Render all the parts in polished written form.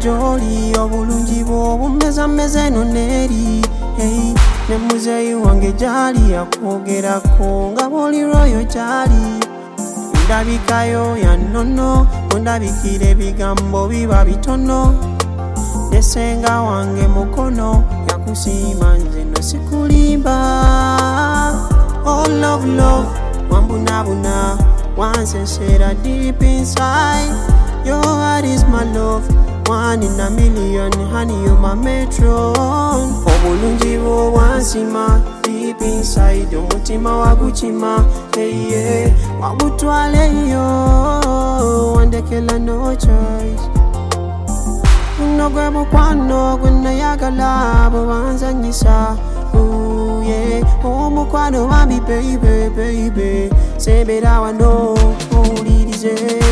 joli obulungi bwo bumeze noneri hey ne muzeyi wange jali yakwogerako nga boli royo jali ndabikayo ya nono ondabikire bigambo biba bitono nesenga wange mukono yakusima nze no sikulimba oh love wambunabuna once said deep inside your heart is my love 1 in a million honey you my metron obulungi bwo wansima deep inside omutima waguchima hey yeah wagutwaleyo wandekela no choice unogwe mukwano gwenayagala bwanzanyisa ooh yeah omukwano wami baby sebera wano owulirize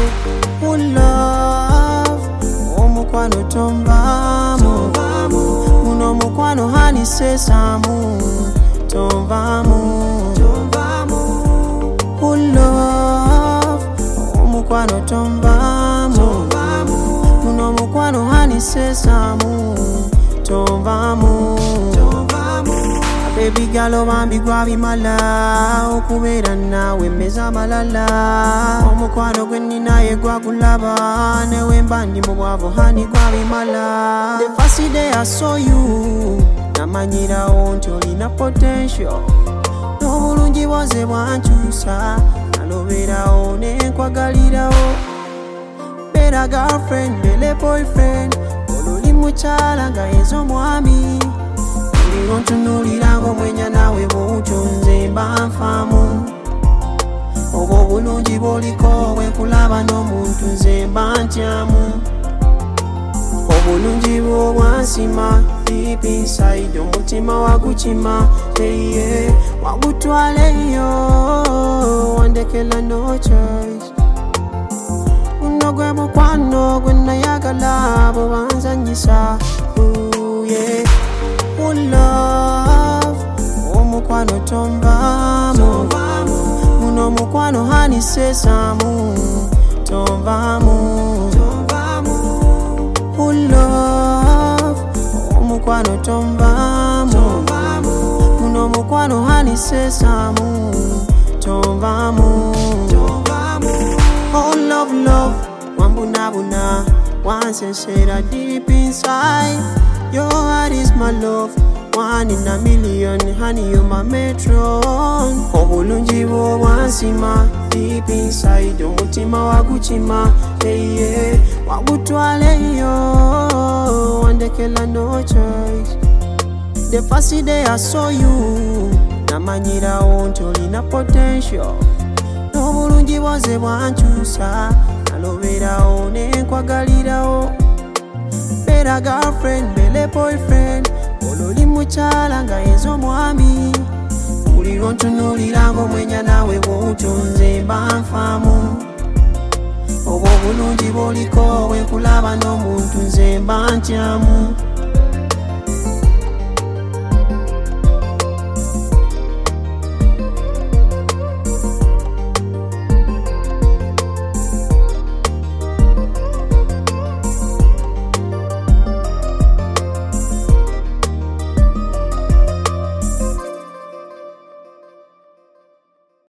love omukwano tomvamu uno mukwano hani sesamu tomvamu love omukwano tomvamu uno mukwano hani sesamu tomvamu baby girl obambi gwabimala okubeera nawe meza malala omukwano gwe ninaye gwagulaba newe mba ndi mu bwavu hani gwabimala the first day I saw you namanyirawo nti olina potential n'obulungi bwoze bwankyusa nalobeerawo nenkwagalirawo beera girlfriend bele boyfriend oluli mukyala nga yezo mwami ntunulira ng'omwenya nawe bw'otunze mba nfamu obwo obulungi bw'oliko bwenkulaba n'omuntu nze mba ntyamu obulungi bwo bwansima deep inside omutima wagukima eye wagutwaleyo wandekela no choice uno gwe mukwano gwe nayagala bwe wanzanyisa yeah love omukwano tomvamu uno mukwano hani sesamu tomvamu love omukwano tomvamu uno mukwano hani sesamu tomvamu oh love wambunabuna once said deep inside your heart is my love 1 in a million honey you my metron obulungi bwo bwansima deep inside omutima waguchima hey yeah wagutwaleyo wandekela no choice the first day I saw you namanyirawo nti olina potential n'obulungi bwoze bwankyusa nalobeerawo nenkwagalirawo beera girlfriend bele boyfriend oluli mukyala nga yezo mwami uliro ntunulira ng'omwenya nawe bw'otunze mba nfamu obwo obulungi bw'oliko bwenkulaba n'omuntu nze mba ntyamu